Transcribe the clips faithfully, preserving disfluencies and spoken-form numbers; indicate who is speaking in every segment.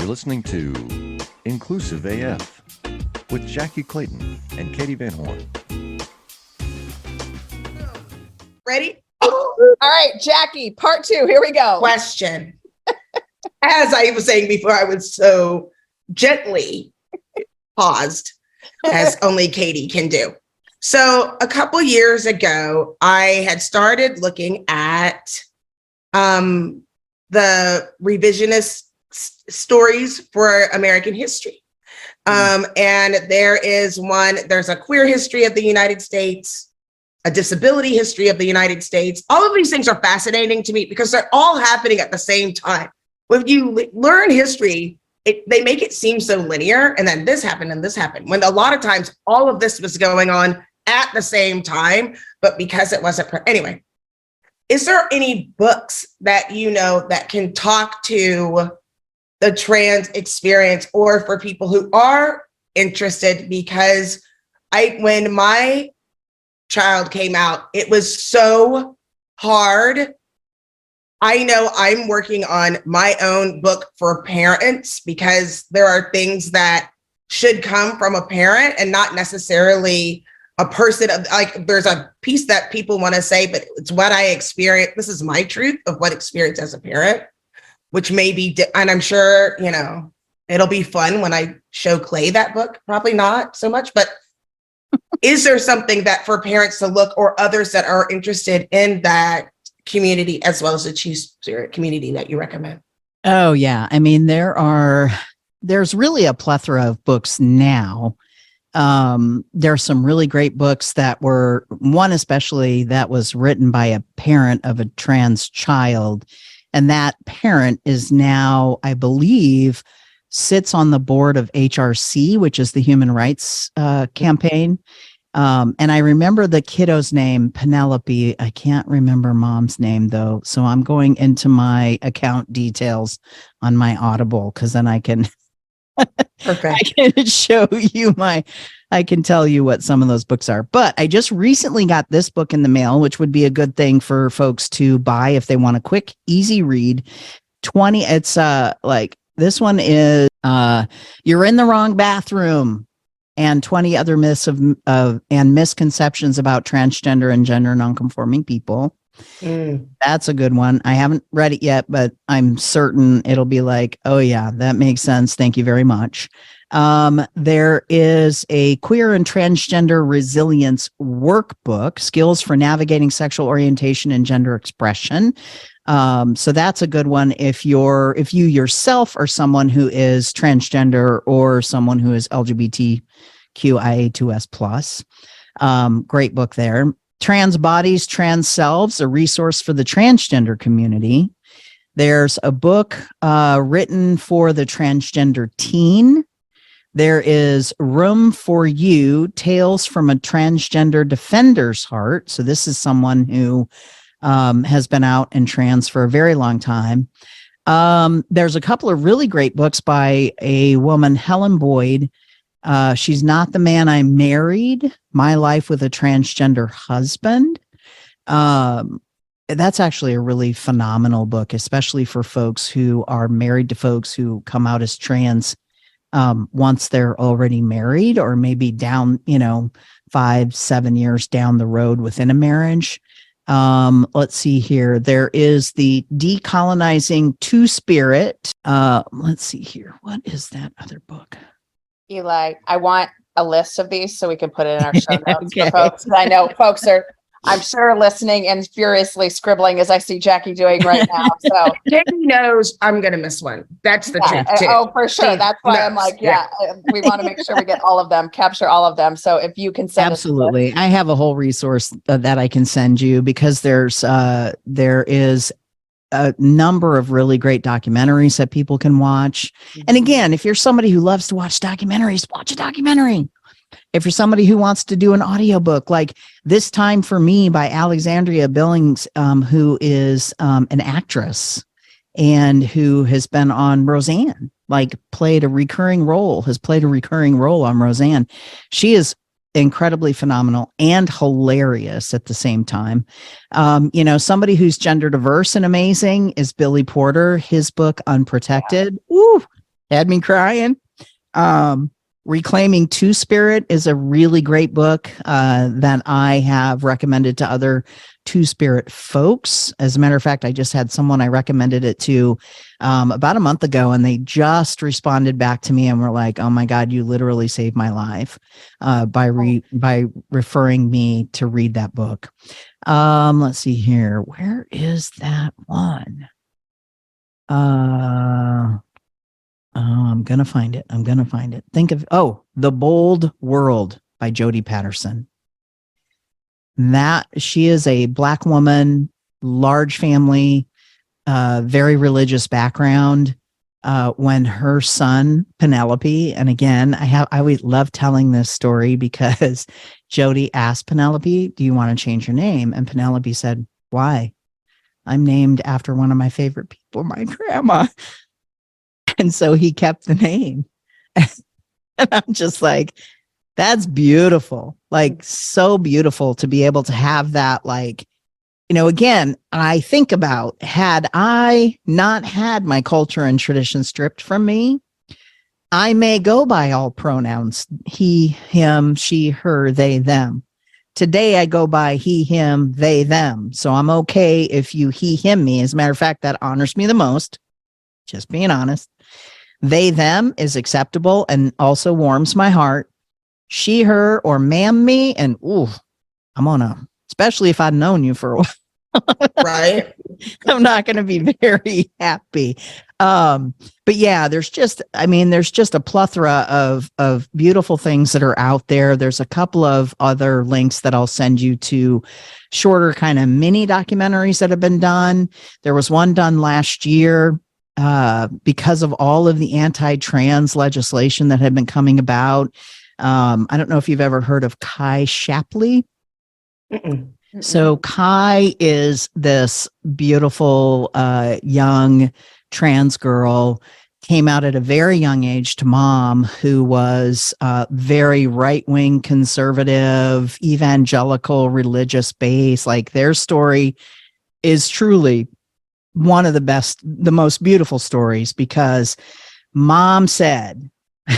Speaker 1: listening to Inclusive A F with Jackie Clayton and Katie Van Horn.
Speaker 2: Ready?
Speaker 3: All right, Jackie, part two. Here we go.
Speaker 2: Question. As I was saying before, I was so gently paused, as only Katie can do. So a couple years ago, I had started looking at um, the revisionist s- stories for American history. Um, and there is one, there's a queer history of the United States, a disability history of the United States. All of these things are fascinating to me because they're all happening at the same time. When you le- learn history, it, they make it seem so linear, and then this happened and this happened, when a lot of times all of this was going on at the same time, but because it wasn't, pre- anyway. Is there any books that you know that can talk to the trans experience, or for people who are interested? Because I, when my child came out, it was so hard. I know I'm working on my own book for parents because there are things that should come from a parent and not necessarily a person of, like, there's a piece that people want to say, but it's what I experienced. This is my truth of what experience as a parent, which may be, di- and I'm sure, you know, it'll be fun when I show Clay that book, probably not so much, but is there something that for parents to look, or others that are interested in that community as well as the Two-Spirit community, that you recommend?
Speaker 4: Oh, yeah. I mean, there are, there's really a plethora of books now. Um, there are some really great books that were, one especially that was written by a parent of a trans child. And that parent is now, I believe, sits on the board of H R C, which is the Human Rights uh, Campaign. Um, and I remember the kiddo's name, Penelope. I can't remember mom's name, though. So I'm going into my account details on my Audible, because then I can,
Speaker 2: Perfect.
Speaker 4: I can show you my, I can tell you what some of those books are. But I just recently got this book in the mail, which would be a good thing for folks to buy if they want a quick, easy read. twenty, it's uh like, this one is uh, You're in the Wrong Bathroom, and twenty other myths of, of and misconceptions about transgender and gender nonconforming people.
Speaker 2: Mm.
Speaker 4: That's a good one. I haven't read it yet, but I'm certain it'll be like, oh yeah, that makes sense. Thank you very much. Um, there is a Queer and Transgender Resilience Workbook, Skills for Navigating Sexual Orientation and Gender Expression. Um, so that's a good one if you're, if you yourself are someone who is transgender or someone who is L G B T Q I A two S plus. Um, great book there. Trans Bodies, Trans Selves, a resource for the transgender community. There's a book uh, written for the transgender teen. There is Room for You, Tales from a Transgender Defender's Heart. So this is someone who um, has been out and trans for a very long time. Um, there's a couple of really great books by a woman, Helen Boyd. Uh, she's Not the Man I Married, My Life with a Transgender Husband. Um, that's actually a really phenomenal book, especially for folks who are married to folks who come out as trans um, once they're already married, or maybe down, you know, five, seven years down the road within a marriage. Um, let's see here. There is the Decolonizing Two-Spirit. Uh, let's see here. What is that other book?
Speaker 3: Eli, I want a list of these so we can put it in our show notes
Speaker 4: Okay.
Speaker 3: for folks. I know folks are, I'm sure, listening and furiously scribbling as I see Jackie doing right now. So
Speaker 2: Katie knows I'm going to miss one. That's the
Speaker 3: yeah,
Speaker 2: truth, too.
Speaker 3: oh, for sure.
Speaker 2: She
Speaker 3: That's why I'm
Speaker 2: knows.
Speaker 3: like, yeah, uh, we want to make sure we get all of them, capture all of them. So if you can send us a list.
Speaker 4: Absolutely. I have a whole resource uh, that I can send you, because there's uh there is a number of really great documentaries that people can watch. And again, if you're somebody who loves to watch documentaries, watch a documentary. If you're somebody who wants to do an audiobook, like This Time for Me by Alexandria Billings, um, who is um, an actress and who has been on Roseanne, like played a recurring role, has played a recurring role on Roseanne. She is incredibly phenomenal and hilarious at the same time. Um, you know, somebody who's gender diverse and amazing is Billy Porter. His book, Unprotected. Ooh, had me crying. Um, Reclaiming Two Spirit is a really great book uh, that I have recommended to other Two Spirit folks. As a matter of fact, I just had someone I recommended it to um, about a month ago, and they just responded back to me and were like, "Oh my God, you literally saved my life uh, by re- by referring me to read that book." Um, let's see here. Where is that one? Uh, Oh, I'm going to find it. I'm going to find it. Think of, oh, The Bold World by Jodi Patterson. That she is a Black woman, large family, uh, very religious background. Uh, when her son, Penelope, and again, I have, I always love telling this story because Jodi asked Penelope, "Do you want to change your name?" And Penelope said, "Why? I'm named after one of my favorite people, my grandma." And so he kept the name. And I'm just like, that's beautiful. Like, so beautiful to be able to have that. Like, you know, again, I think about, had I not had my culture and tradition stripped from me, I may go by all pronouns: he, him, she, her, they, them. Today I go by he, him, they, them. So I'm okay if you he, him me. As a matter of fact, that honors me the most. Just being honest. They, them is acceptable and also warms my heart. She, her, or ma'am me, and ooh, I'm on a, especially if I've known you for a while.
Speaker 2: Right.
Speaker 4: I'm not going to be very happy. Um, but yeah, there's just, I mean, there's just a plethora of, of beautiful things that are out there. There's a couple of other links that I'll send you to, shorter kind of mini documentaries that have been done. There was one done last year. Uh, because of all of the anti-trans legislation that had been coming about. Um, I don't know if you've ever heard of Kai Shapley.
Speaker 2: Mm-mm.
Speaker 4: So Kai is this beautiful uh, young trans girl, came out at a very young age to mom, who was uh, very right-wing, conservative, evangelical, religious base. Like, their story is truly one of the best, the most beautiful stories, because mom said,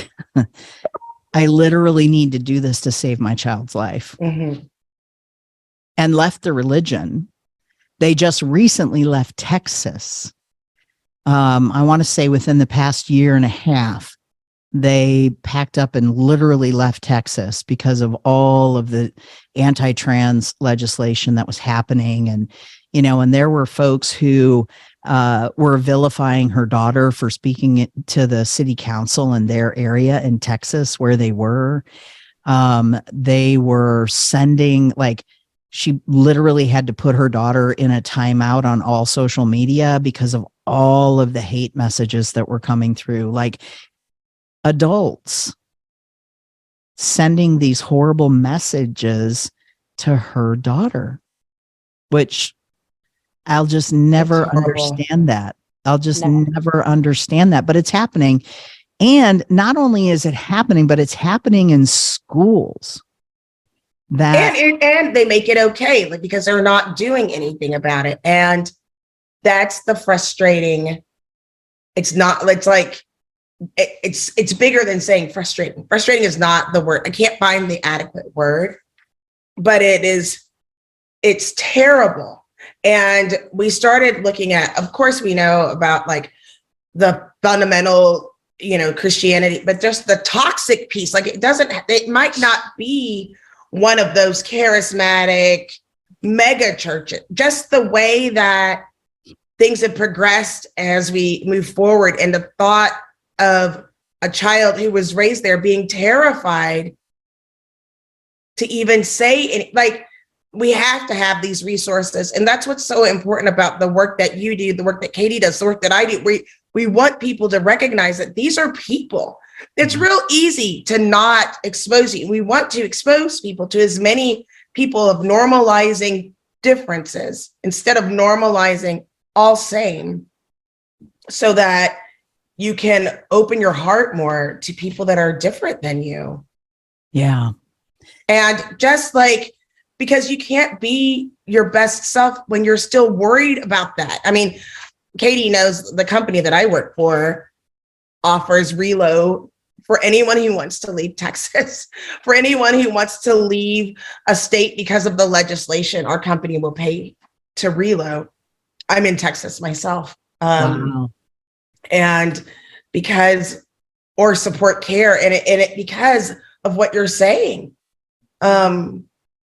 Speaker 4: "I literally need to do this to save my child's life,"
Speaker 2: Mm-hmm.
Speaker 4: and left the religion. They just recently left Texas. Um, I want to say within the past year and a half, they packed up and literally left Texas because of all of the anti-trans legislation that was happening. And, you know, and there were folks who uh, were vilifying her daughter for speaking it to the city council in their area in Texas where they were. Um, they were sending, like, she literally had to put her daughter in a timeout on all social media because of all of the hate messages that were coming through. Like, adults sending these horrible messages to her daughter, which I'll just never understand that. I'll just
Speaker 3: No.
Speaker 4: never understand that, but it's happening. And not only is it happening, but it's happening in schools. That
Speaker 2: And, and and they make it okay, like, because they're not doing anything about it. And that's the frustrating. It's not, it's like, it, it's it's bigger than saying frustrating. Frustrating is not the word. I can't find the adequate word, but it is, it's terrible. And we started looking at, of course, we know about like the fundamental, you know, Christianity, but just the toxic piece. Like, it doesn't, it might not be one of those charismatic mega churches, just the way that things have progressed as we move forward. And the thought of a child who was raised there being terrified to even say any, like, we have to have these resources. And that's what's so important about the work that you do, the work that Katie does, the work that I do. We, we want people to recognize that these are people. It's real easy to not expose you. We want to expose people to as many people of normalizing differences instead of normalizing all same, so that you can open your heart more to people that are different than you.
Speaker 4: yeah.
Speaker 2: And just like, because you can't be your best self when you're still worried about that. I mean, Katie knows the company that I work for. offers reload for anyone who wants to leave Texas, for anyone who wants to leave a state because of the legislation. Our company will pay to reload. I'm in Texas myself. Um,
Speaker 4: Wow.
Speaker 2: and because, or support care, and it, and it because of what you're saying. Um,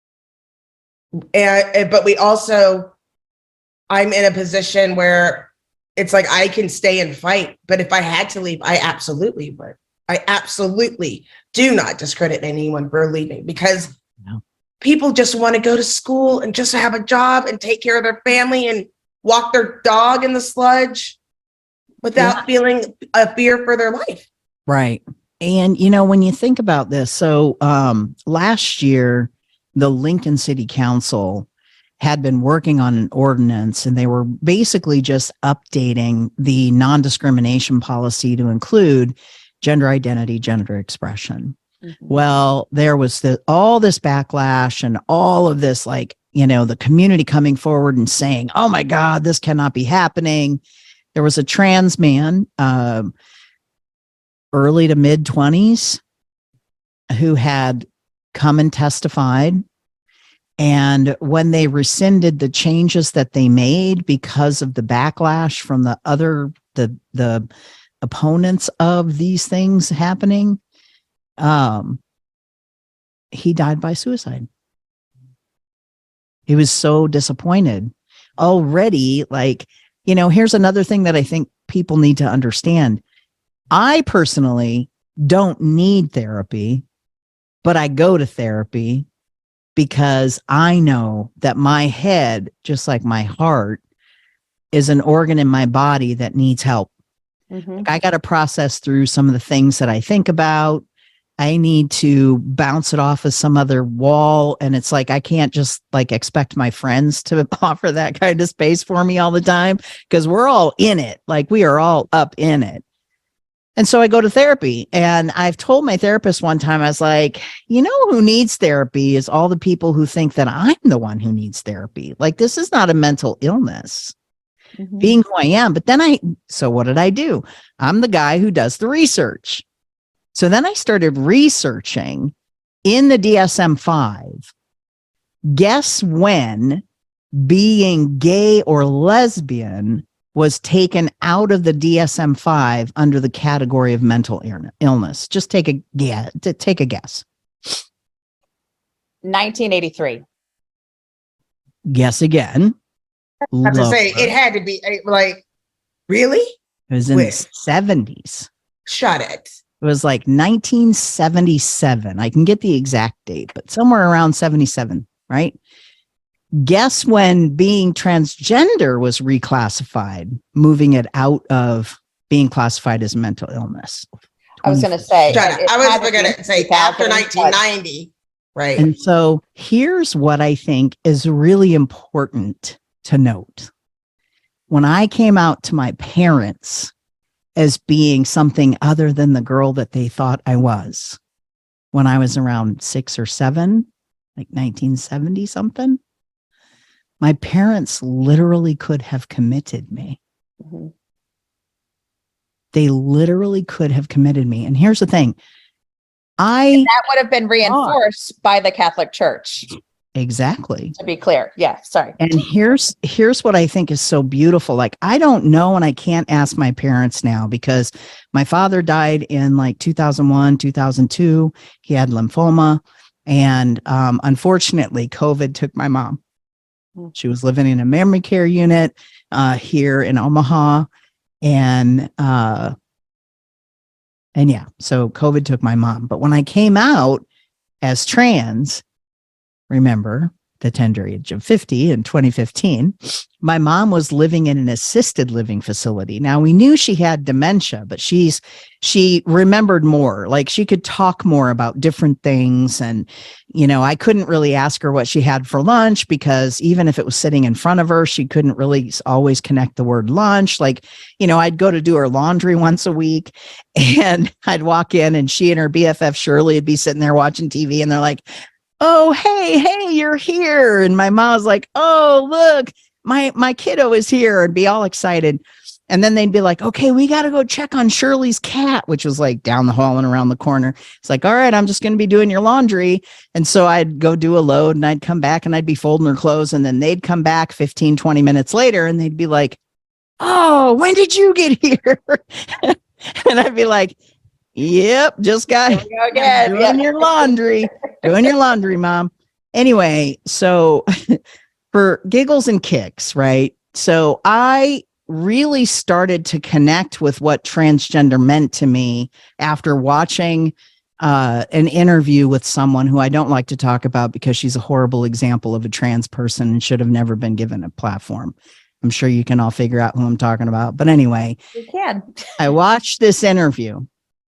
Speaker 2: and, and but we also, I'm in a position where it's like I can stay and fight, but if I had to leave, I absolutely would. I absolutely do not discredit anyone for leaving, because
Speaker 4: No.
Speaker 2: people just want to go to school and just have a job and take care of their family and walk their dog in the sludge without
Speaker 4: Yeah.
Speaker 2: feeling a fear for their life.
Speaker 4: Right. And, you know, when you think about this, so um, last year, the Lincoln City Council had been working on an ordinance, and they were basically just updating the non-discrimination policy to include gender identity, gender expression.
Speaker 3: Mm-hmm.
Speaker 4: Well, there was the, all this backlash and all of this, like, you know, the community coming forward and saying, oh my God, this cannot be happening. There was a trans man, um, early to mid twenties, who had come and testified. And when they rescinded the changes that they made because of the backlash from the other, the, the opponents of these things happening, um, he died by suicide. He was so disappointed already. Like, you know, here's another thing that I think people need to understand. I personally don't need therapy, but I go to therapy because I know that my head, just like my heart, is an organ in my body that needs help.
Speaker 3: Mm-hmm.
Speaker 4: I got to process through some of the things that I think about. I need to bounce it off of some other wall. And it's like, I can't just like expect my friends to offer that kind of space for me all the time, because we're all in it. Like, we are all up in it. And so I go to therapy, and I've told my therapist one time, I was like, you know, who needs therapy is all the people who think that I'm the one who needs therapy. Like, this is not a mental illness,
Speaker 3: Mm-hmm.
Speaker 4: being who I am. But then I, so what did I do? I'm the guy who does the research. So then I started researching in the D S M five. Guess when being gay or lesbian was taken out of the D S M five under the category of mental illness? Just take a guess. Take a guess.
Speaker 3: nineteen eighty-three.
Speaker 4: Guess again.
Speaker 2: I have to say,
Speaker 4: Lower.
Speaker 2: it had to be eh, like, really?
Speaker 4: It was in
Speaker 2: Wait.
Speaker 4: the seventies.
Speaker 2: Shut it.
Speaker 4: It was like nineteen seventy-seven. I can get the exact date, but somewhere around seventy-seven, right? Guess when being transgender was reclassified, moving it out of being classified as a mental illness.
Speaker 3: I was going to say.
Speaker 2: Shut up.
Speaker 3: it
Speaker 2: I
Speaker 3: had
Speaker 2: was
Speaker 3: to
Speaker 2: going
Speaker 3: be
Speaker 2: to say
Speaker 3: two thousand,
Speaker 2: after
Speaker 3: but-
Speaker 2: nineteen ninety. Right.
Speaker 4: And so here's what I think is really important to note. When I came out to my parents as being something other than the girl that they thought I was, when I was around six or seven, like nineteen seventy something, my parents literally could have committed me.
Speaker 3: Mhm.
Speaker 4: They literally could have committed me. And here's the thing. I
Speaker 3: That would have been reinforced by the Catholic Church,
Speaker 4: exactly.
Speaker 3: to be clear. Yeah, sorry.
Speaker 4: And here's here's what I think is so beautiful. Like, I don't know, and I can't ask my parents now, because my father died in like two thousand one, two thousand two. He had lymphoma, and um, unfortunately, COVID took my mom. She was living in a memory care unit uh, here in Omaha, and uh, and yeah, so COVID took my mom. But when I came out as trans, remember, the tender age of fifty in twenty fifteen, my mom was living in an assisted living facility. Now, we knew she had dementia, but she's she remembered more. Like, she could talk more about different things. And, you know, I couldn't really ask her what she had for lunch, because even if it was sitting in front of her, she couldn't really always connect the word lunch. Like, you know, I'd go to do her laundry once a week, and I'd walk in, and she and her B F F Shirley would be sitting there watching T V, and they're like, oh, hey, hey, you're here. And my mom was like, oh, look, my, my kiddo is here, and be all excited. And then they'd be like, okay, we got to go check on Shirley's cat, which was like down the hall and around the corner. It's like, all right, I'm just going to be doing your laundry. And so I'd go do a load and I'd come back and I'd be folding her clothes. And then they'd come back fifteen, twenty minutes later and they'd be like, oh, when did you get here? And I'd be like, yep, just got
Speaker 3: Here we go again.
Speaker 4: doing
Speaker 3: Yeah.
Speaker 4: your laundry, doing your laundry, mom. Anyway, so for giggles and kicks, right? So I really started to connect with what transgender meant to me after watching uh, an interview with someone who I don't like to talk about because she's a horrible example of a trans person and should have never been given a platform. I'm sure you can all figure out who I'm talking about. But anyway,
Speaker 3: You can.
Speaker 4: I watched this interview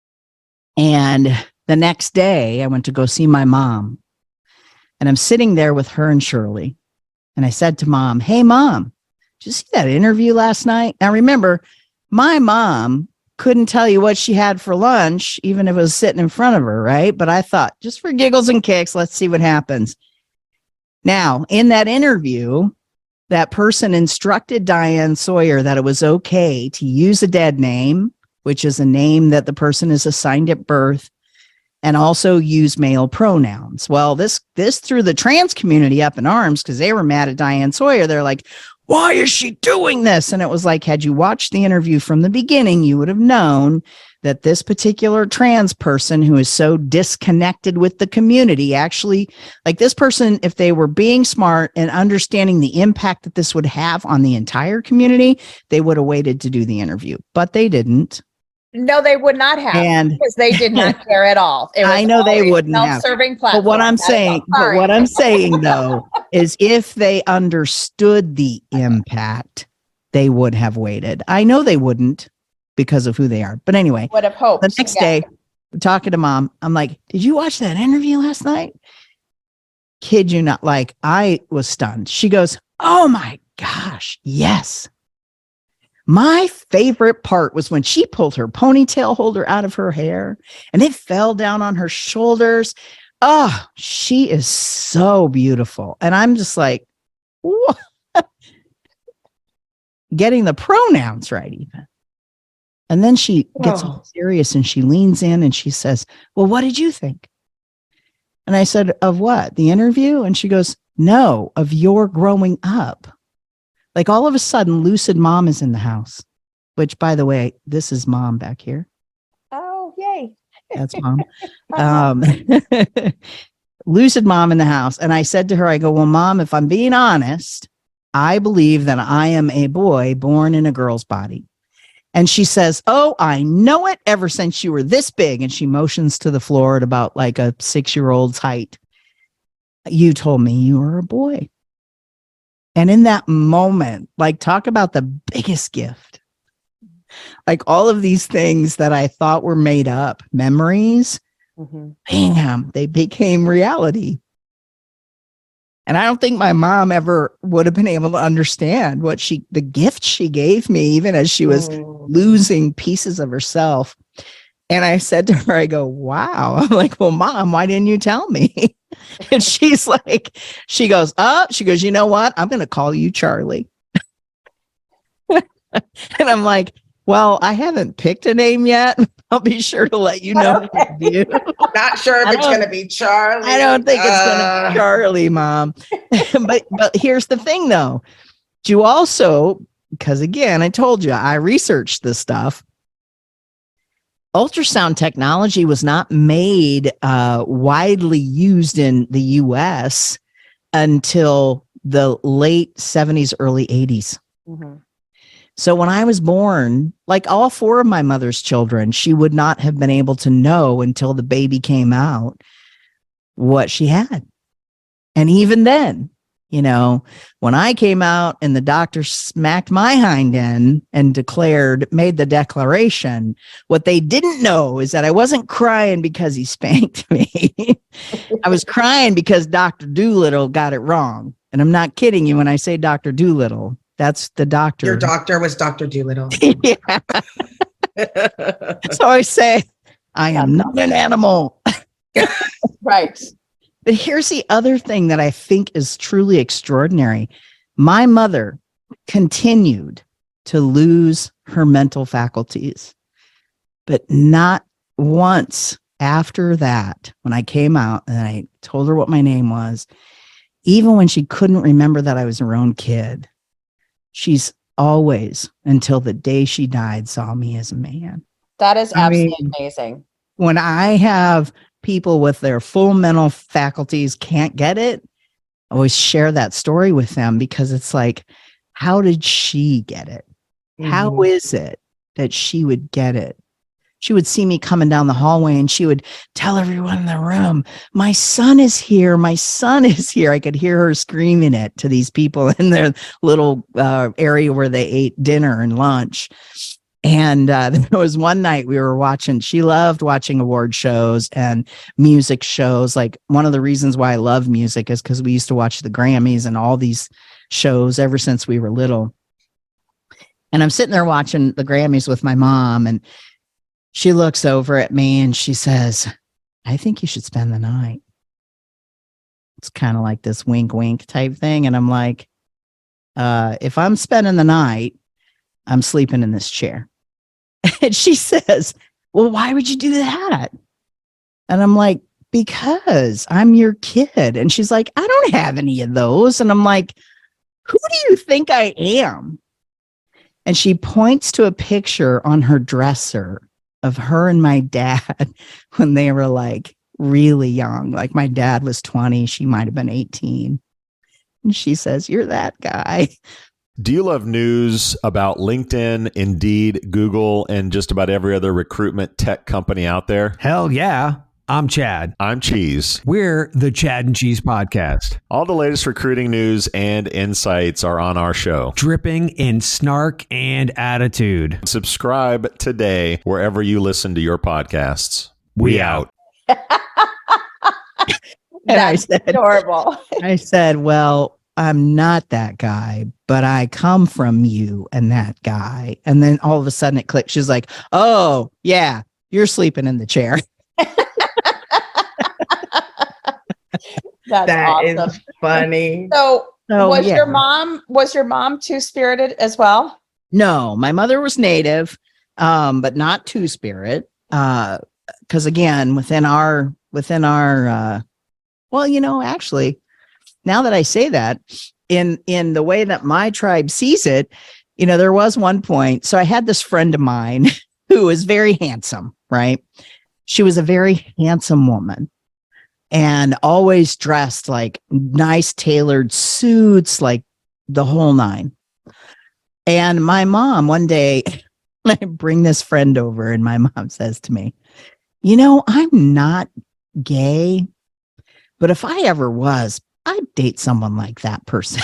Speaker 4: and the next day I went to go see my mom and I'm sitting there with her and Shirley. And I said to mom, hey, mom, did you see that interview last night? Now, remember, my mom couldn't tell you what she had for lunch, even if it was sitting in front of her, right? But I thought, just for giggles and kicks, let's see what happens. Now, in that interview, that person instructed Diane Sawyer that it was okay to use a dead name, which is a name that the person is assigned at birth, and also use male pronouns. Well, this this threw the trans community up in arms because they were mad at Diane Sawyer. They're like, why is she doing this? And it was like, had you watched the interview from the beginning, you would have known that this particular trans person who is so disconnected with the community, actually, like this person, if they were being smart and understanding the impact that this would have on the entire community, they would have waited to do the interview, but they didn't.
Speaker 3: No, they would not have,
Speaker 4: And
Speaker 3: because they did not care at all. It was
Speaker 4: I know they
Speaker 3: always
Speaker 4: wouldn't have.
Speaker 3: self-serving
Speaker 4: But
Speaker 3: platform.
Speaker 4: what I'm
Speaker 3: That's all.
Speaker 4: saying, but
Speaker 3: Sorry.
Speaker 4: what I'm saying though, is if they understood the impact, they would have waited. I know they wouldn't because of who they are. But anyway,
Speaker 3: would have hoped.
Speaker 4: the next
Speaker 3: Yeah.
Speaker 4: day, I'm talking to mom, I'm like, did you watch that interview last night? Kid you not, like I was stunned. She goes, oh my gosh, yes. My favorite part was when she pulled her ponytail holder out of her hair and it fell down on her shoulders. Oh, she is so beautiful. And I'm just like, what? Getting the pronouns right even. And then she gets
Speaker 2: Oh.
Speaker 4: all serious and she leans in and she says, well, what did you think? And I said, of what? The interview? And she goes, no, of your growing up. Like all of a sudden, Lucid Mom is in the house, which, by the way, this is Mom back here.
Speaker 3: Oh, yay.
Speaker 4: That's Mom. um, Lucid Mom in the house. And I said to her, I go, well, Mom, if I'm being honest, I believe that I am a boy born in a girl's body. And she says, oh, I know it ever since you were this big. And she motions to the floor at about like a six-year-old's height. You told me you were a boy. And in that moment, like talk about the biggest gift. Like all of these things that I thought were made up, memories,
Speaker 3: Mm-hmm.
Speaker 4: bam, they became reality. And I don't think my mom ever would have been able to understand what she, the gift she gave me, even as she was
Speaker 2: Mm.
Speaker 4: losing pieces of herself. And I said to her, I go, wow. I'm like, well, Mom, why didn't you tell me? And she's like, she goes, oh, she goes, you know what? I'm going to call you Charlie. And I'm like, well, I haven't picked a name yet. I'll be sure to let you know. You.
Speaker 2: Not sure if
Speaker 4: I
Speaker 2: it's
Speaker 4: don't-
Speaker 2: going to be Charlie.
Speaker 4: I don't think it's going to
Speaker 2: Uh,
Speaker 4: be Charlie, Mom. but but here's the thing, though. You also, because again, I told you, I researched this stuff. Ultrasound technology was not made uh, widely used in the U S until the late seventies, early eighties.
Speaker 3: Mm-hmm.
Speaker 4: So when I was born, like all four of my mother's children, she would not have been able to know until the baby came out what she had. And even then, you know, when I came out and the doctor smacked my hind end and declared, made the declaration, what they didn't know is that I wasn't crying because he spanked me. I was crying because Doctor Doolittle got it wrong. And I'm not kidding you when I say Doctor Doolittle. That's the doctor.
Speaker 2: Your doctor was Doctor Doolittle.
Speaker 4: Yeah. So I say, I am not an animal.
Speaker 3: Right.
Speaker 4: But here's the other thing that I think is truly extraordinary. My mother continued to lose her mental faculties. But not once after that, when I came out and I told her what my name was, even when she couldn't remember that I was her own kid, she's always, until the day she died, saw me as a man.
Speaker 3: That is
Speaker 4: I
Speaker 3: absolutely
Speaker 4: mean,
Speaker 3: amazing.
Speaker 4: When I have people with their full mental faculties can't get it, I always share that story with them, because it's like, how did she get it?
Speaker 2: Mm-hmm.
Speaker 4: How is it that she would get it? She would see me coming down the hallway and she would tell everyone in the room, my son is here. My son is here. I could hear her screaming it to these people in their little uh, area where they ate dinner and lunch. And uh, there was one night we were watching, she loved watching award shows and music shows. Like, one of the reasons why I love music is because we used to watch the Grammys and all these shows ever since we were little. And I'm sitting there watching the Grammys with my mom, and she looks over at me and she says, I think you should spend the night. It's kind of like this wink, wink type thing. And I'm like, uh, if I'm spending the night, I'm sleeping in this chair. And she says, well, why would you do that? And I'm like, because I'm your kid. And she's like, I don't have any of those. And I'm like, who do you think I am? And she points to a picture on her dresser of her and my dad when they were like really young. Like, my dad was twenty. She might have been eighteen. And she says, you're that guy.
Speaker 5: Do you love news about LinkedIn, Indeed, Google, and just about every other recruitment tech company out there?
Speaker 6: Hell yeah. I'm Chad.
Speaker 5: I'm Cheese.
Speaker 6: We're the Chad and Cheese Podcast.
Speaker 5: All the latest recruiting news and insights are on our show,
Speaker 6: dripping in snark and attitude.
Speaker 5: Subscribe today wherever you listen to your podcasts. We,
Speaker 6: We
Speaker 5: out.
Speaker 4: And I
Speaker 3: That's
Speaker 4: said,
Speaker 3: adorable.
Speaker 4: I said, well, I'm not that guy, but I come from you and that guy. And then all of a sudden it clicked. She's like, oh, yeah, you're sleeping in the chair.
Speaker 3: That's
Speaker 2: That
Speaker 3: awesome.
Speaker 2: is funny.
Speaker 3: So,
Speaker 4: So,
Speaker 3: was
Speaker 4: yeah.
Speaker 3: your mom was your mom two-spirited as well?
Speaker 4: No, my mother was Native, um, but not Two-Spirit. Uh, because again, within our within our uh, well, you know, actually, now that I say that, in in the way that my tribe sees it, you know, there was one point. So I had this friend of mine who was very handsome, right? She was a very handsome woman and always dressed like nice tailored suits, like the whole nine. And my mom, one day, I bring this friend over and my mom says to me, you know, I'm not gay, but if I ever was, I'd date someone like that person.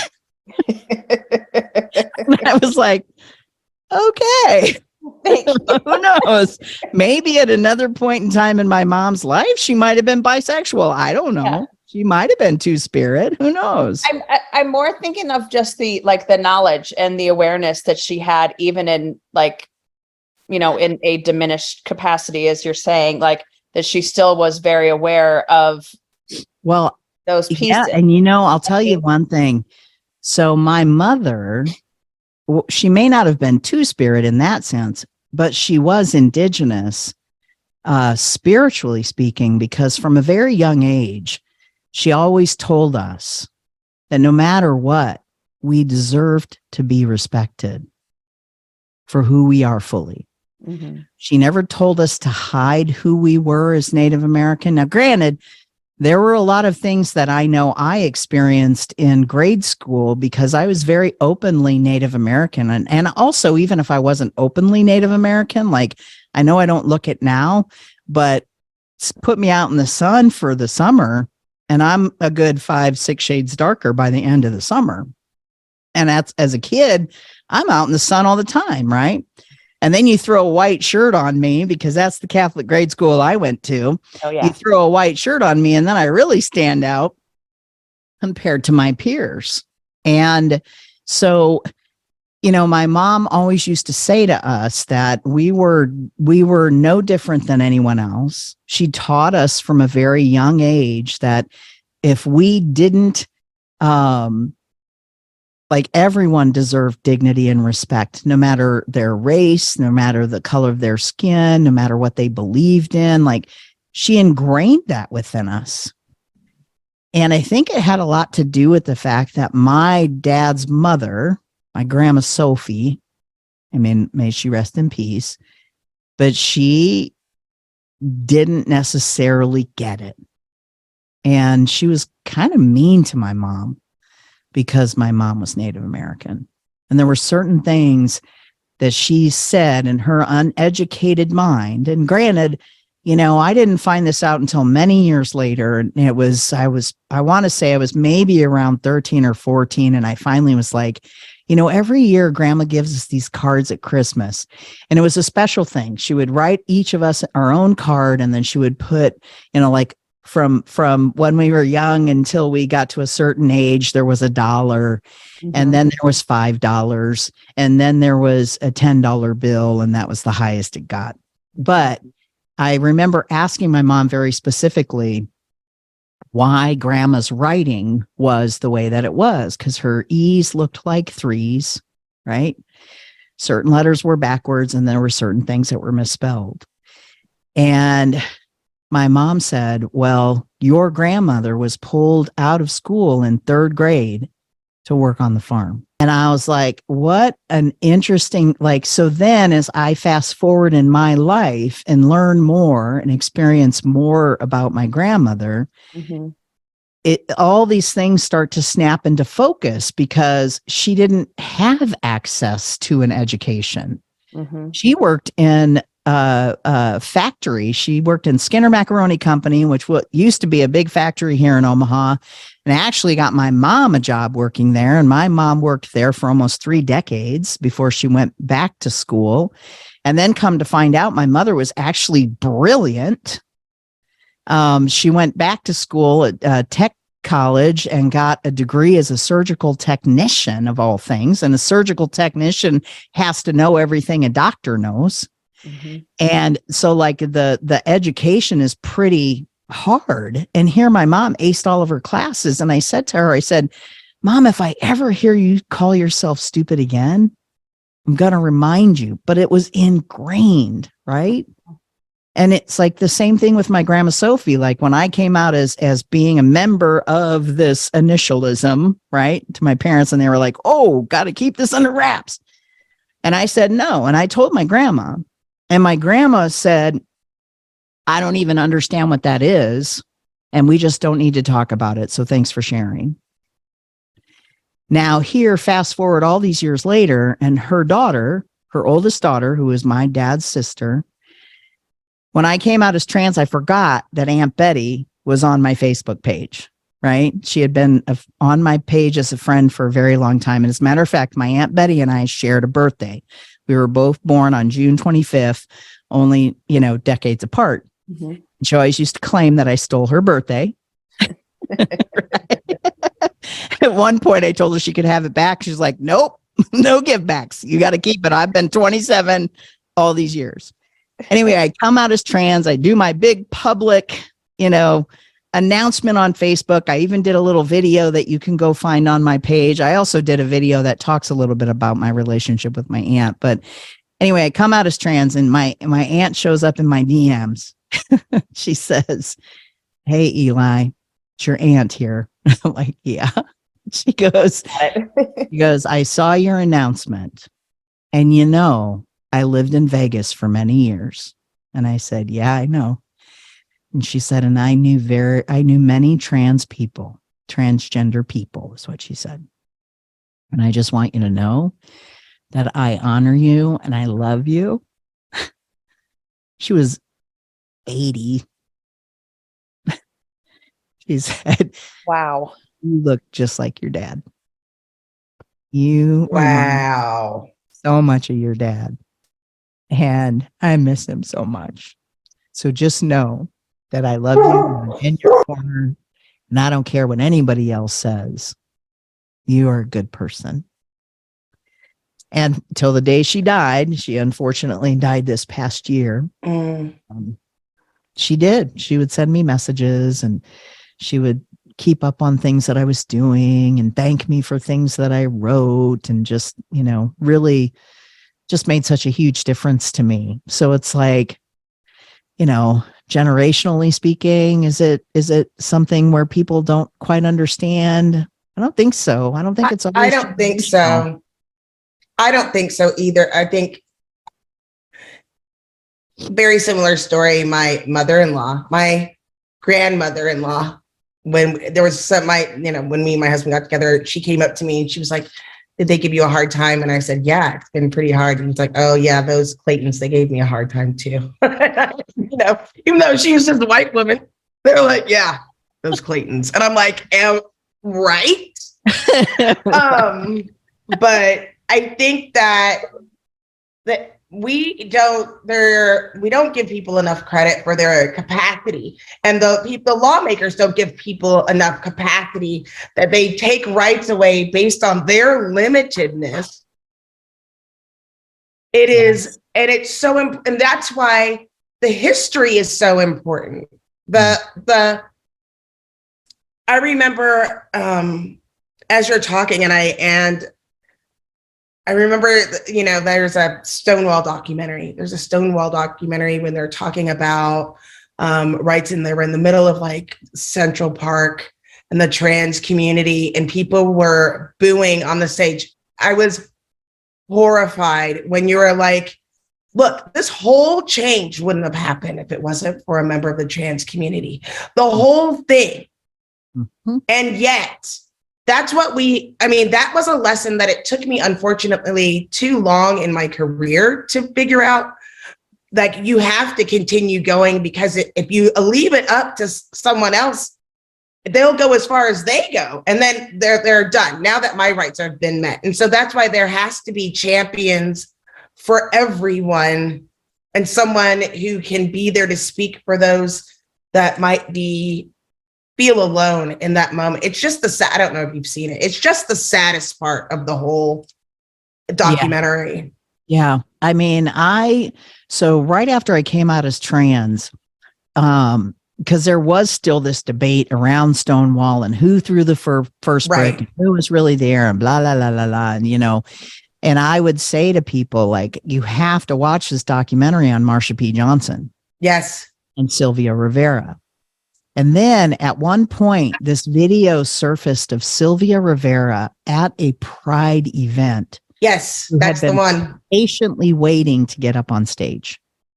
Speaker 4: And I was like, okay. Who knows? Maybe at another point in time in my mom's life, she might have been bisexual. I don't know.
Speaker 3: Yeah.
Speaker 4: She might have been Two-Spirit. Who knows?
Speaker 3: I'm I- I'm more thinking of just the like the knowledge and the awareness that she had, even in like, you know, in a diminished capacity, as you're saying, like that she still was very aware of
Speaker 4: Well,
Speaker 3: those pieces.
Speaker 4: yeah, and you know, I'll tell you one thing. So my mother, w- she may not have been Two-Spirit in that sense, but she was indigenous, uh, spiritually speaking, because from a very young age, she always told us that no matter what, we deserved to be respected for who we are fully.
Speaker 3: Mhm.
Speaker 4: She never told us to hide who we were as Native American. Now, granted, there were a lot of things that I know I experienced in grade school because I was very openly Native American. And, and also, even if I wasn't openly Native American, like I know I don't look it now, but s- put me out in the sun for the summer and I'm a good five, six shades darker by the end of the summer. And that's as a kid, I'm out in the sun all the time, right? And then you throw a white shirt on me because that's the Catholic grade school I went to.
Speaker 3: Oh
Speaker 4: You
Speaker 3: yeah.
Speaker 4: throw a white shirt on me and then I really stand out compared to my peers. And so, you know, my mom always used to say to us that we were we were no different than anyone else. She taught us from a very young age that if we didn't um like everyone deserved dignity and respect, no matter their race, no matter the color of their skin, no matter what they believed in. Like she ingrained that within us. And I think it had a lot to do with the fact that my dad's mother, my grandma Sophie, I mean, may she rest in peace, but she didn't necessarily get it. And she was kind of mean to my mom because my mom was Native American. And there were certain things that she said in her uneducated mind. And granted, you know, I didn't find this out until many years later. And it was, I was, I want to say I was maybe around thirteen or fourteen. And I finally was like, you know, every year grandma gives us these cards at Christmas, and it was a special thing. She would write each of us our own card, and then she would put, you know, like from, from when we were young until we got to a certain age, there was a dollar, mm-hmm. and then there was five dollars, and then there was a ten dollar bill, and that was the highest it got. But I remember asking my mom very specifically why grandma's writing was the way that it was, because her E's looked like threes, right? Certain letters were backwards, and there were certain things that were misspelled. And my mom said, well, your grandmother was pulled out of school in third grade to work on the farm. And I was like, what an interesting, like, so then as I fast forward in my life and learn more and experience more about my grandmother, mm-hmm. it, all these things start to snap into focus because she didn't have access to an education. Mm-hmm. She worked in a, a factory. She worked in Skinner Macaroni Company, which what used to be a big factory here in Omaha. And I actually got my mom a job working there. And my mom worked there for almost three decades before she went back to school. And then come to find out, my mother was actually brilliant. Um, she went back to school at uh, tech college and got a degree as a surgical technician, of all things. And a surgical technician has to know everything a doctor knows. Mm-hmm. And so like the, the education is pretty hard. And here my mom aced all of her classes. And I said to her, I said, Mom, if I ever hear you call yourself stupid again, I'm going to remind you. But it was ingrained, right? And it's like the same thing with my grandma Sophie. Like when I came out as, as being a member of this initialism, right, to my parents, and they were like, oh, got to keep this under wraps. And I said, no. And I told my grandma, and my grandma said, I don't even understand what that is. And we just don't need to talk about it. So thanks for sharing. Now here, fast forward all these years later, and her daughter, her oldest daughter, who is my dad's sister, when I came out as trans, I forgot that Aunt Betty was on my Facebook page, right? She had been a, on my page as a friend for a very long time. And as a matter of fact, my Aunt Betty and I shared a birthday. We were both born on June twenty-fifth, only, you know, decades apart. Mm-hmm. She always used to claim that I stole her birthday. At one point, I told her she could have it back. She's like, nope, no give backs. You got to keep it. I've been twenty-seven all these years. Anyway, I come out as trans. I do my big public, you know, announcement on Facebook. I even did a little video that you can go find on my page. I also did a video that talks a little bit about my relationship with my aunt. But anyway, I come out as trans, and my, my aunt shows up in my D Ms. She says, hey, Eli, it's your aunt here. I'm like, yeah. She goes, she goes, I saw your announcement, and you know, I lived in Vegas for many years. And I said, yeah, I know. And she said, and I knew very, I knew many trans people, transgender people is what she said. And I just want you to know that I honor you and I love you. She was eighty. She said,
Speaker 3: wow,
Speaker 4: you look just like your dad. You
Speaker 2: wow,
Speaker 4: so much of your dad. And I miss him so much. So just know that I love you. I'm in your corner. And I don't care what anybody else says. You are a good person. And till the day she died, she unfortunately died this past year. Mm. Um, she did. She would send me messages, and she would keep up on things that I was doing and thank me for things that I wrote, and just, you know, really just made such a huge difference to me. So it's like, you know, generationally speaking, is it is it something where people don't quite understand? I don't think so. I don't think it's.
Speaker 2: I, I don't think so. I don't think so either. I think very similar story. My mother-in-law, my grandmother-in-law, when there was some, my, you know, when me and my husband got together, she came up to me and she was like, did they give you a hard time? And I said, yeah, it's been pretty hard. And it's like, oh yeah, those Claytons, they gave me a hard time too. You know, even though she was just a white woman, they're like, yeah, those Claytons. And I'm like, am right. um, but I think that that we don't there we don't give people enough credit for their capacity, and the people, the lawmakers don't give people enough capacity, that they take rights away based on their limitedness. It is, and it's so, imp- and that's why the history is so important. The the I remember um, as you're talking, and I and. I remember, you know, there's a Stonewall documentary. There's a Stonewall documentary when they're talking about um, rights, and they were in the middle of like Central Park and the trans community, and people were booing on the stage. I was horrified when you were like, look, this whole change wouldn't have happened if it wasn't for a member of the trans community. The whole thing. Mm-hmm. And yet, that's what we, I mean, that was a lesson that it took me, unfortunately, too long in my career to figure out. Like, you have to continue going, because it, if you leave it up to someone else, they'll go as far as they go, and then they're they're done. Now that my rights have been met. And so that's why there has to be champions for everyone, and someone who can be there to speak for those that might be feel alone in that moment. It's just the sad, I don't know if you've seen it. It's just the saddest part of the whole documentary.
Speaker 4: Yeah. yeah. I mean, I, so right after I came out as trans, um, because there was still this debate around Stonewall and who threw the fir- first
Speaker 2: right.
Speaker 4: brick, and who was really there, and blah, blah, blah, blah, blah. And, you know, and I would say to people, like, you have to watch this documentary on Marsha P. Johnson.
Speaker 2: Yes.
Speaker 4: And Sylvia Rivera. And then at one point, this video surfaced of Sylvia Rivera at a Pride event.
Speaker 2: Yes, that's the one.
Speaker 4: Patiently waiting to get up on stage,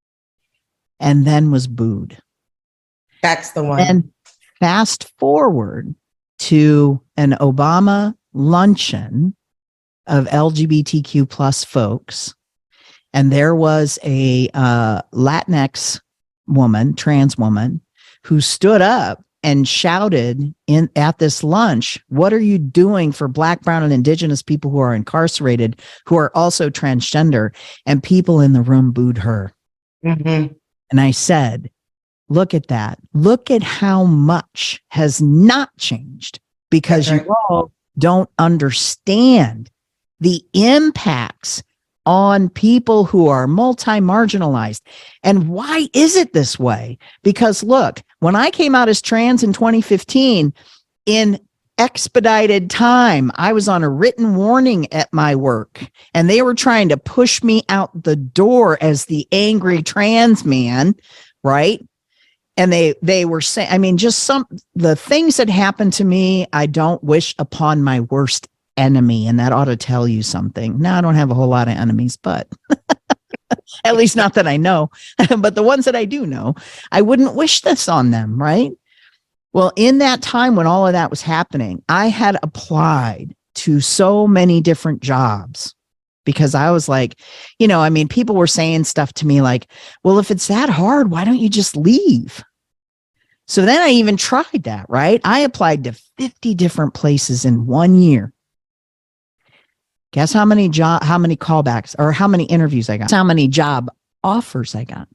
Speaker 4: and then was booed.
Speaker 2: That's the one.
Speaker 4: And fast forward to an Obama luncheon of L G B T Q plus folks, and there was a uh, Latinx woman, trans woman, who stood up and shouted in at this lunch, what are you doing for Black, brown, and indigenous people who are incarcerated, who are also transgender? And people in the room booed her.
Speaker 2: Mm-hmm.
Speaker 4: And I said, look at that. Look at how much has not changed, because right. you all don't understand the impacts on people who are multi-marginalized. And why is it this way? Because look, when I came out as trans in twenty fifteen, in expedited time, I was on a written warning at my work, and they were trying to push me out the door as the angry trans man, right? And they they were saying, I mean, just some, the things that happened to me, I don't wish upon my worst enemy, and that ought to tell you something. Now, I don't have a whole lot of enemies, but at least not that I know. But the ones that I do know, I wouldn't wish this on them, right? Well, in that time when all of that was happening, I had applied to so many different jobs, because I was like, you know, I mean, people were saying stuff to me like, well, if it's that hard, why don't you just leave? So then I even tried that, right? I applied to fifty different places in one year. Guess how many job, how many callbacks, or how many interviews I got? How many job offers I got?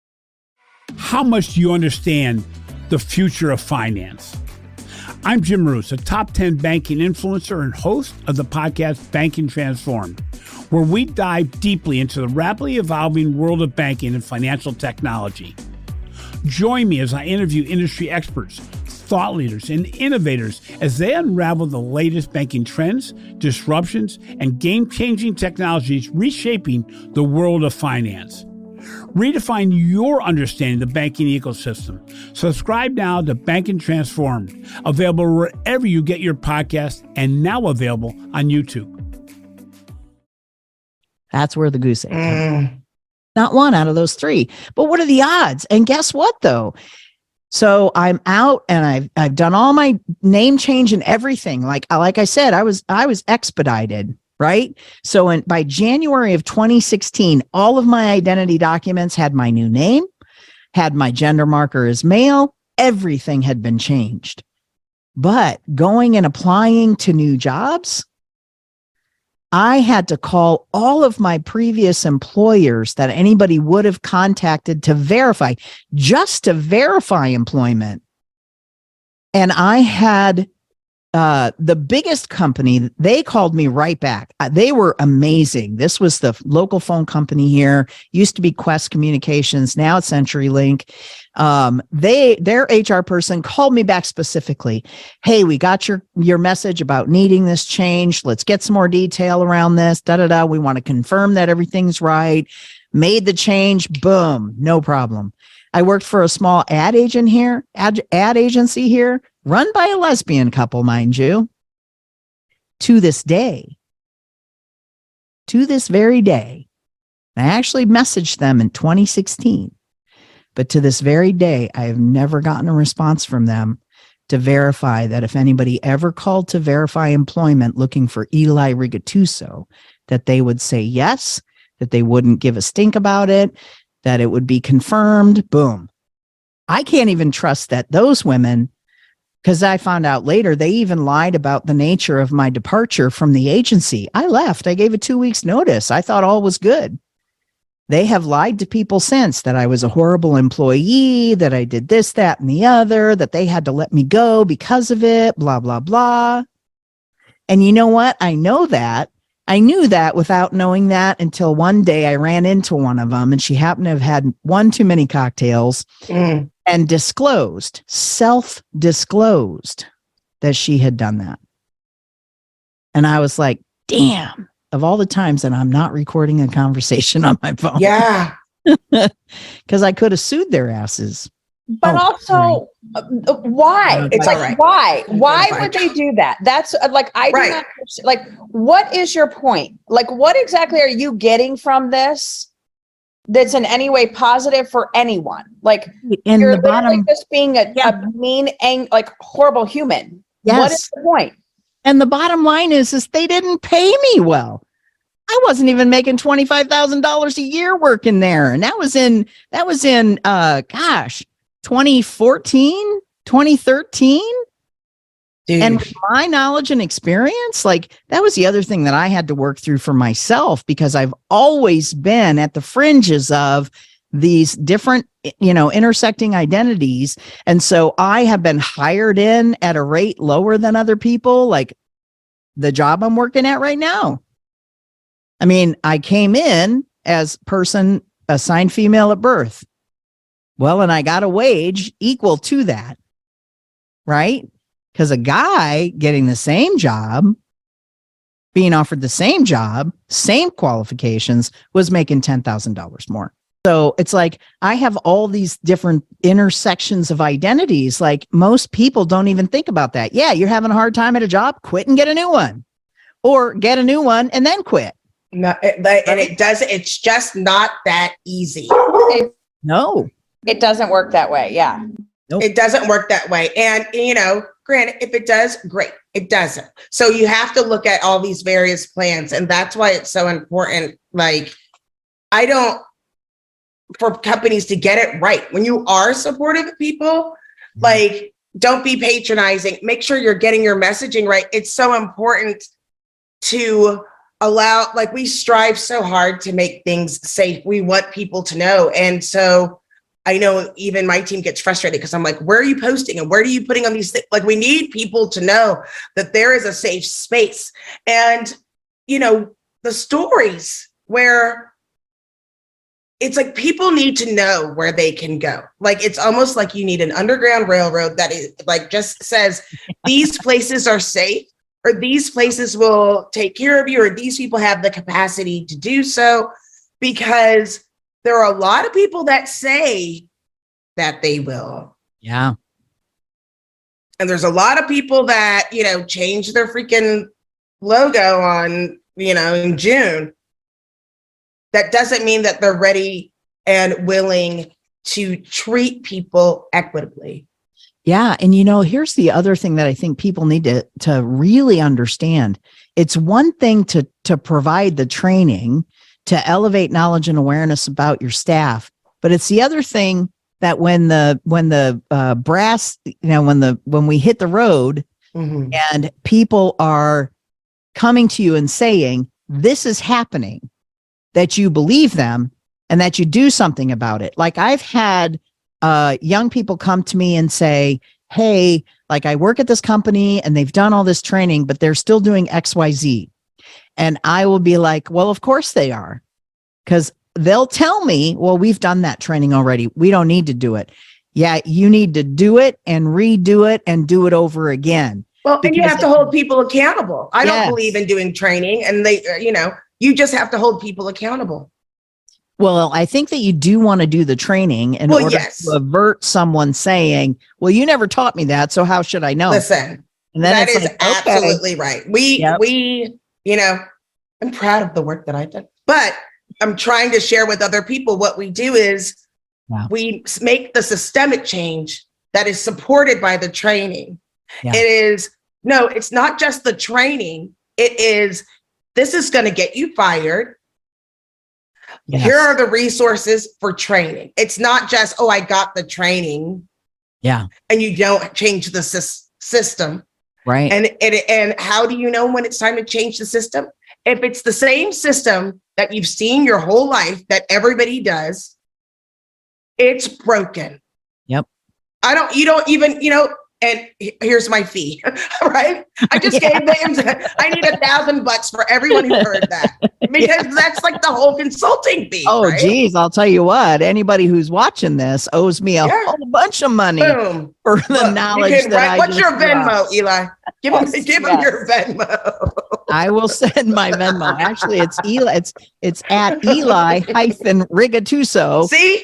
Speaker 7: How much do you understand the future of finance? I'm Jim Roos, a top ten banking influencer and host of the podcast Banking Transformed, where we dive deeply into the rapidly evolving world of banking and financial technology. Join me as I interview industry experts, thought leaders and innovators as they unravel the latest banking trends, disruptions, and game-changing technologies reshaping the world of finance. Redefine your understanding of the banking ecosystem. Subscribe now to Banking Transformed, available wherever you get your podcast and now available on YouTube.
Speaker 4: That's where the goose egg comes.
Speaker 2: Mm.
Speaker 4: Not one out of those three. But what are the odds? And guess what, though? So I'm out and I've I've done all my name change and everything. Like like I said, I was I was expedited, right? So in, by January of twenty sixteen, all of my identity documents had my new name, had my gender marker as male. Everything had been changed. But going and applying to new jobs, I had to call all of my previous employers that anybody would have contacted to verify, just to verify employment. And I had uh, the biggest company, they called me right back. Uh, they were amazing. This was the local phone company here, used to be Quest Communications, now it's CenturyLink. Um, they, their H R person called me back specifically. Hey, we got your, your message about needing this change. Let's get some more detail around this. Da, da, da. We want to confirm that everything's right. Made the change. Boom. No problem. I worked for a small ad agent here, ad, ad agency here, run by a lesbian couple, mind you. To this day, to this very day, I actually messaged them in twenty sixteen. But to this very day, I have never gotten a response from them to verify that if anybody ever called to verify employment looking for Eli Rigatuso, that they would say yes, that they wouldn't give a stink about it, that it would be confirmed. Boom. I can't even trust that those women, because I found out later, they even lied about the nature of my departure from the agency. I left. I gave a two weeks notice. I thought all was good. They have lied to people since that I was a horrible employee, that I did this, that, and the other, that they had to let me go because of it, blah, blah, blah. And you know what? I know that. I knew that without knowing that until one day I ran into one of them and she happened to have had one too many cocktails mm. and disclosed, self-disclosed that she had done that. And I was like, damn. Of all the times that I'm not recording a conversation on my phone.
Speaker 2: Yeah.
Speaker 4: Because I could have sued their asses.
Speaker 3: But
Speaker 4: oh,
Speaker 3: also, uh, why? It's like,
Speaker 2: right.
Speaker 3: why? Why would they do that? That's uh, like, I do
Speaker 2: right.
Speaker 3: not, like, what is your point? Like, what exactly are you getting from this that's in any way positive for anyone? Like,
Speaker 4: in
Speaker 3: you're
Speaker 4: the bottom,
Speaker 3: just being a,
Speaker 4: yeah.
Speaker 3: a mean, ang- like, horrible human.
Speaker 4: Yes.
Speaker 3: What is the point?
Speaker 4: And the bottom line is, is they didn't pay me well. I wasn't even making twenty-five thousand dollars a year working there. And that was in, that was in, uh, gosh, twenty fourteen, twenty thirteen. Dude. And with my knowledge and experience, like that was the other thing that I had to work through for myself, because I've always been at the fringes of these different, you know, intersecting identities. And so I have been hired in at a rate lower than other people, like the job I'm working at right now. I mean, I came in as person assigned female at birth. Well, and I got a wage equal to that, right? Because a guy getting the same job, being offered the same job, same qualifications, was making ten thousand dollars more. So it's like, I have all these different intersections of identities. Like most people don't even think about that. Yeah, you're having a hard time at a job, quit and get a new one, or get a new one and then quit.
Speaker 2: No, it, and it doesn't, it's just not that easy.
Speaker 3: It,
Speaker 4: no,
Speaker 3: it doesn't work that way. Yeah.
Speaker 4: Nope.
Speaker 2: It doesn't work that way. And, you know, granted, if it does, great. It doesn't. So you have to look at all these various plans. And that's why it's so important. Like, I don't, for companies to get it right. When you are supportive of people, like, don't be patronizing. Make sure you're getting your messaging right. It's so important to allow, like, we strive so hard to make things safe. We want people to know. And so I know even my team gets frustrated because I'm like, where are you posting and where are you putting on these things? Like, we need people to know that there is a safe space. And, you know, the stories where it's like people need to know where they can go. Like it's almost like you need an underground railroad that is like just says these places are safe, or these places will take care of you, or these people have the capacity to do so, because there are a lot of people that say that they will.
Speaker 4: Yeah.
Speaker 2: And there's a lot of people that, you know, change their freaking logo on, you know, in June. That doesn't mean that they're ready and willing to treat people equitably.
Speaker 4: Yeah. And you know, here's the other thing that I think people need to, to really understand. It's one thing to, to provide the training, to elevate knowledge and awareness about your staff, but it's the other thing that when the, when the uh, brass, you know, when the, when we hit the road
Speaker 2: Mm-hmm.
Speaker 4: and people are coming to you and saying, this is happening, that you believe them and that you do something about it. Like I've had uh, young people come to me and say, hey, like I work at this company and they've done all this training, but they're still doing X Y Z. And I will be like, well, of course they are. Because they'll tell me, well, we've done that training already. We don't need to do it. Yeah, you need to do it and redo it and do it over again.
Speaker 2: Well, and you have to hold people accountable. I
Speaker 4: Yes.
Speaker 2: don't believe in doing training, and they, uh, you know, you just have to hold people accountable.
Speaker 4: Well, I think that you do want to do the training in
Speaker 2: Well,
Speaker 4: order
Speaker 2: yes.
Speaker 4: to avert someone saying, well, you never taught me that, so how should I know?
Speaker 2: Listen,
Speaker 4: And then
Speaker 2: that
Speaker 4: it's
Speaker 2: is
Speaker 4: like, okay.
Speaker 2: absolutely right. We,
Speaker 4: Yep.
Speaker 2: we, you know, I'm proud of the work that I've done, but I'm trying to share with other people what we do is
Speaker 4: Wow.
Speaker 2: we s- make the systemic change that is supported by the training.
Speaker 4: Yeah.
Speaker 2: It is, no, it's not just the training. It is, this is going to get you fired.
Speaker 4: Yes.
Speaker 2: Here are the resources for training. It's not just, oh, I got the training.
Speaker 4: Yeah.
Speaker 2: And you don't change the sys- system.
Speaker 4: Right.
Speaker 2: And, and, and how do you know when it's time to change the system? If it's the same system that you've seen your whole life that everybody does, it's broken.
Speaker 4: Yep.
Speaker 2: I don't, you don't even, you know, and he- here's my fee, right? I just
Speaker 4: Yeah.
Speaker 2: gave them, I need a thousand bucks for everyone who heard that, because that's like the whole consulting fee.
Speaker 4: Oh,
Speaker 2: right?
Speaker 4: geez, I'll tell you what, anybody who's watching this owes me a
Speaker 2: Yeah.
Speaker 4: whole bunch of money
Speaker 2: Boom.
Speaker 4: for the
Speaker 2: Look, you
Speaker 4: knowledge
Speaker 2: can
Speaker 4: that
Speaker 2: write-
Speaker 4: I
Speaker 2: what's
Speaker 4: just
Speaker 2: your Venmo,
Speaker 4: dropped.
Speaker 2: Eli? Give
Speaker 3: Yes,
Speaker 2: him, give him
Speaker 3: yes.
Speaker 2: your Venmo.
Speaker 4: I will send my Venmo. Actually, it's Eli. It's it's at Eli hyphen Rigatuso.
Speaker 2: See?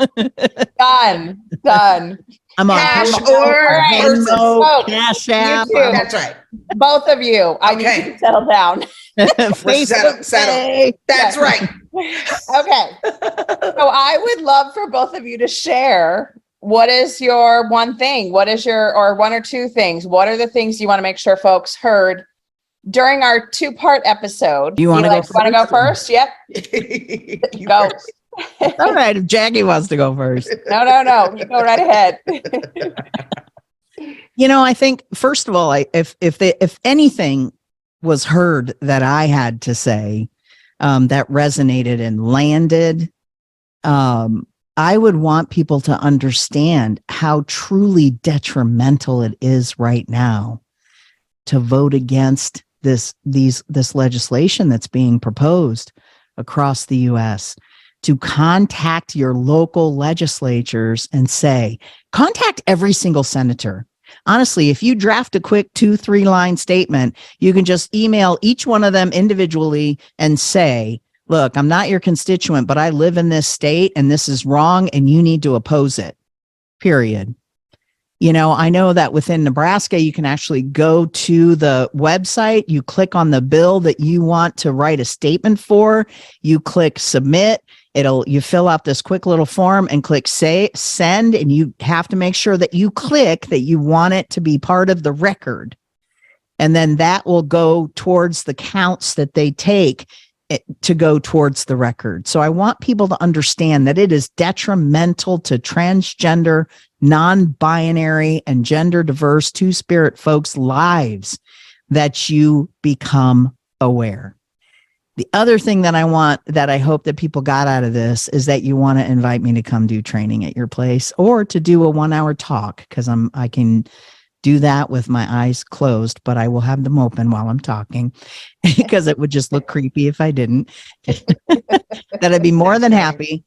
Speaker 3: Done. Done.
Speaker 4: I'm on
Speaker 2: Cash
Speaker 4: PayPal,
Speaker 2: or versus-
Speaker 4: Venmo,
Speaker 3: Oh,
Speaker 4: Cash
Speaker 3: you
Speaker 4: App,
Speaker 3: too.
Speaker 2: That's right.
Speaker 3: Both of you. I need
Speaker 2: Okay.
Speaker 3: you to settle down.
Speaker 4: Facebook
Speaker 2: settled- settled.
Speaker 4: Pay.
Speaker 2: That's
Speaker 3: Yeah.
Speaker 2: right.
Speaker 3: Okay. So I would love for both of you to share, what is your one thing? What is your, or one or two things? What are the things you want to make sure folks heard during our two part episode?
Speaker 4: You wanna
Speaker 3: Eli,
Speaker 4: go
Speaker 3: wanna go
Speaker 4: first?
Speaker 3: first? Yep.
Speaker 2: You
Speaker 3: Go.
Speaker 2: first.
Speaker 4: All right, if Jackie wants to go first.
Speaker 3: No, no, no. You go right ahead.
Speaker 4: You know, I think first of all, I, if if they, if anything was heard that I had to say um, that resonated and landed, um, I would want people to understand how truly detrimental it is right now to vote against this these this legislation that's being proposed across the U S, to contact your local legislatures and say, contact every single senator. Honestly, if you draft a quick two, three line statement, you can just email each one of them individually and say, look, I'm not your constituent, but I live in this state and this is wrong and you need to oppose it, period. You know, I know that within Nebraska, you can actually go to the website, you click on the bill that you want to write a statement for, you click submit, it'll, you fill out this quick little form and click say send, and you have to make sure that you click that you want it to be part of the record. And then that will go towards the counts that they take it, to go towards the record. So I want people to understand that it is detrimental to transgender, non-binary, and gender diverse two-spirit folks' lives that you become aware. The other thing that I want, that I hope that people got out of this, is that you want to invite me to come do training at your place or to do a one-hour talk, because I'm I can do that with my eyes closed, but I will have them open while I'm talking because it would just look creepy if I didn't. That I'd be more than happy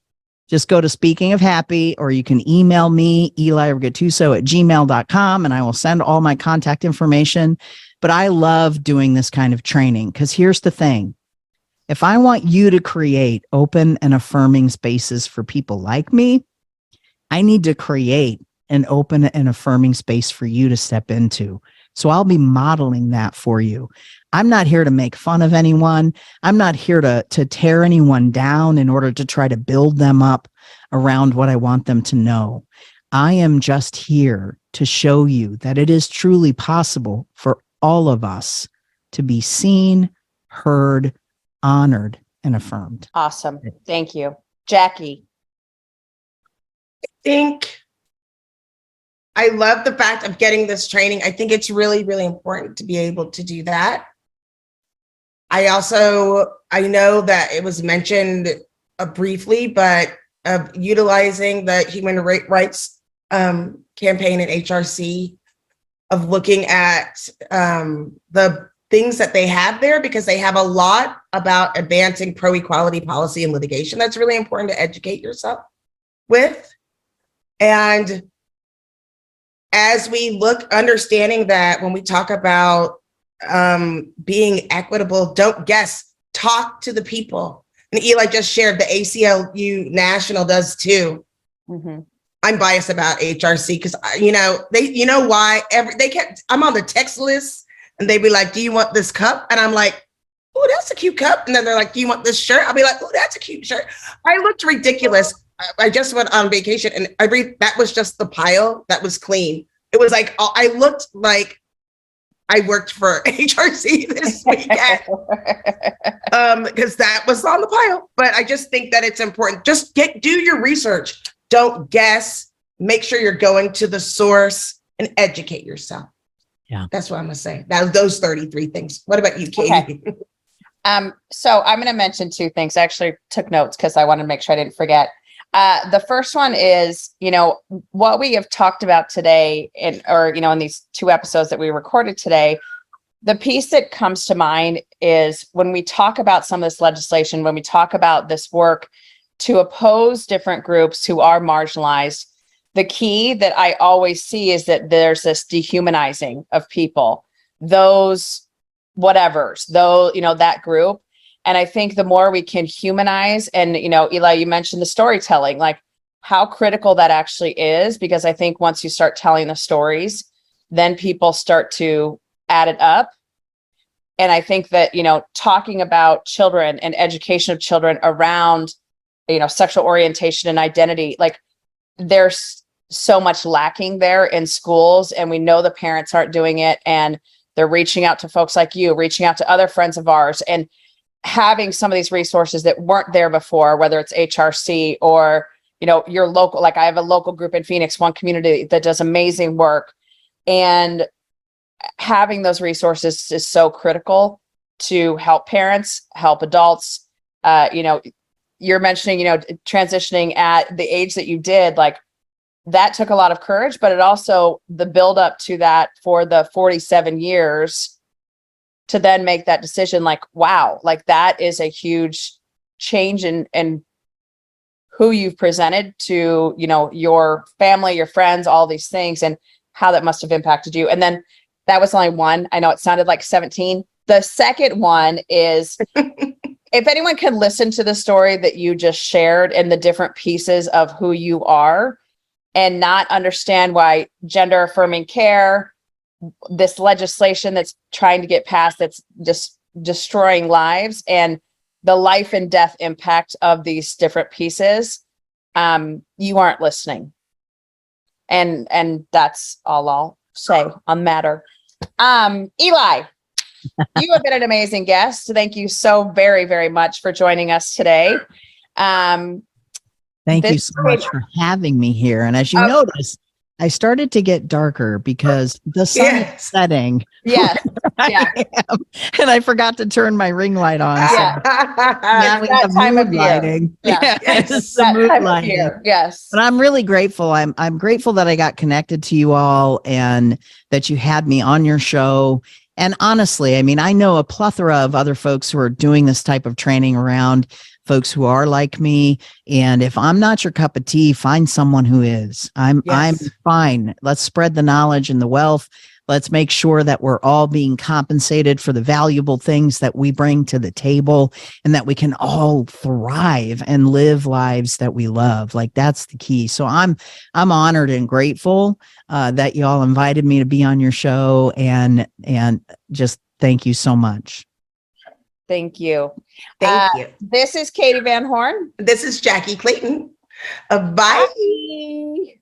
Speaker 4: Just go to Speaking of Happy, or you can email me, Eli Rigattuso at gmail dot com, and I will send all my contact information. But I love doing this kind of training because here's the thing. If I want you to create open and affirming spaces for people like me, I need to create an open and affirming space for you to step into. So I'll be modeling that for you. I'm not here to make fun of anyone. I'm not here to, to tear anyone down in order to try to build them up around what I want them to know. I am just here to show you that it is truly possible for all of us to be seen, heard, honored, and affirmed.
Speaker 3: Awesome. Thank you. Jackie.
Speaker 2: I think I love the fact of getting this training. I think it's really, really important to be able to do that. I also, I know that it was mentioned uh, briefly, but uh, utilizing the Human Rights um, Campaign and H R C, of looking at um, the things that they have there, because they have a lot about advancing pro-equality policy and litigation. That's really important to educate yourself with. And as we look, understanding that when we talk about um, being equitable, don't guess, talk to the people. And Eli just shared the A C L U National does too.
Speaker 3: Mm-hmm. I'm
Speaker 2: biased about H R C because, you know, they, you know why? Every they kept, I'm on the text list and they'd be like, do you want this cup? And I'm like, oh, that's a cute cup. And then they're like, do you want this shirt? I'll be like, oh, that's a cute shirt. I looked ridiculous. I, I just went on vacation and every, that was just the pile that was clean. It was like, I looked like I worked for H R C this weekend um, because that was on the pile. But I just think that it's important. Just get, do your research. Don't guess. Make sure you're going to the source and educate yourself.
Speaker 4: Yeah.
Speaker 2: That's what I'm going to say. That was those thirty-three things. What about you, Katie?
Speaker 3: Okay. Um, so I'm going to mention two things. I actually took notes because I wanted to make sure I didn't forget. Uh, the first one is, you know, what we have talked about today in, or, you know, in these two episodes that we recorded today, the piece that comes to mind is when we talk about some of this legislation, when we talk about this work to oppose different groups who are marginalized, the key that I always see is that there's this dehumanizing of people, those whatevers, though, you know, that group. And I think the more we can humanize, and, you know, Eli, you mentioned the storytelling, like how critical that actually is, because I think once you start telling the stories, then people start to add it up. And I think that, you know, talking about children and education of children around, you know, sexual orientation and identity, like there's so much lacking there in schools, and we know the parents aren't doing it, and they're reaching out to folks like you, reaching out to other friends of ours, and having some of these resources that weren't there before, whether it's H R C or, you know, your local, like I have a local group in Phoenix, One Community, that does amazing work. And having those resources is so critical to help parents, help adults. Uh, you know, you're mentioning, you know, transitioning at the age that you did, like that took a lot of courage, but it also, the build up to that for the forty-seven years to then make that decision, like, wow, like that is a huge change in, in who you've presented to, you know, your family, your friends, all these things, and how that must have impacted you. And then that was only one. I know it sounded like seventeen. The second one is, if anyone can listen to the story that you just shared and the different pieces of who you are and not understand why gender affirming care, this legislation that's trying to get passed, that's just destroying lives, and the life and death impact of these different pieces, um, you aren't listening. And, and that's all I'll say on the matter. Um, Eli, you have been an amazing guest. Thank you so very, very much for joining us today. Um,
Speaker 4: Thank you
Speaker 3: this
Speaker 4: so much for having me here. And as you
Speaker 3: Oh.
Speaker 4: notice, I started to get darker because the sun
Speaker 2: Yes.
Speaker 4: is setting.
Speaker 3: Yes.
Speaker 4: I
Speaker 3: Yeah.
Speaker 4: am, and I forgot to turn my ring light on. So
Speaker 3: Yeah.
Speaker 4: now we
Speaker 3: that
Speaker 4: have
Speaker 3: time of
Speaker 4: mood
Speaker 3: year.
Speaker 4: lighting.
Speaker 3: Yeah.
Speaker 4: It's the
Speaker 3: That
Speaker 4: mood
Speaker 3: time of
Speaker 4: lighting.
Speaker 3: year. Yes.
Speaker 4: But I'm really grateful. I'm I'm grateful that I got connected to you all and that you had me on your show. And honestly, I mean, I know a plethora of other folks who are doing this type of training around folks who are like me. And if I'm not your cup of tea, find someone who is. I'm
Speaker 2: Yes.
Speaker 4: I'm fine. Let's spread the knowledge and the wealth. Let's make sure that we're all being compensated for the valuable things that we bring to the table and that we can all thrive and live lives that we love. Like that's the key. So I'm I'm honored and grateful uh, that y'all invited me to be on your show, and and just thank you so much.
Speaker 3: Thank you.
Speaker 2: Thank
Speaker 3: Uh,
Speaker 2: you.
Speaker 3: This is Katie Van Horn.
Speaker 2: This is Jackie Clayton. Uh, bye.
Speaker 3: Bye.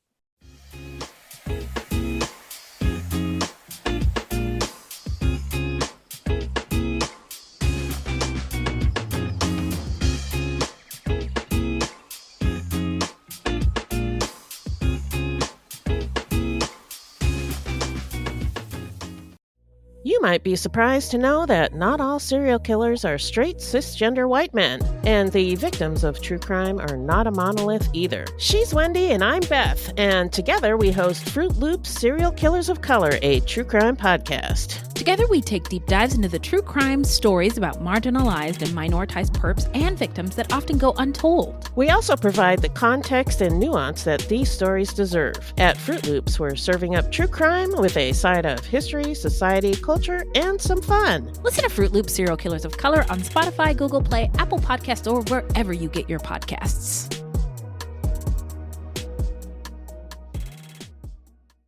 Speaker 8: You might be surprised to know that not all serial killers are straight cisgender white men, and the victims of true crime are not a monolith either. She's Wendy and I'm Beth, and together we host Fruit Loops Serial Killers of Color, a true crime podcast.
Speaker 9: Together we take deep dives into the true crime stories about marginalized and minoritized perps and victims that often go untold.
Speaker 8: We also provide the context and nuance that these stories deserve. At Fruit Loops, we're serving up true crime with a side of history, society, culture, and some fun.
Speaker 9: Listen to Fruit Loops Serial Killers of Color on Spotify, Google Play, Apple Podcasts, or wherever you get your podcasts.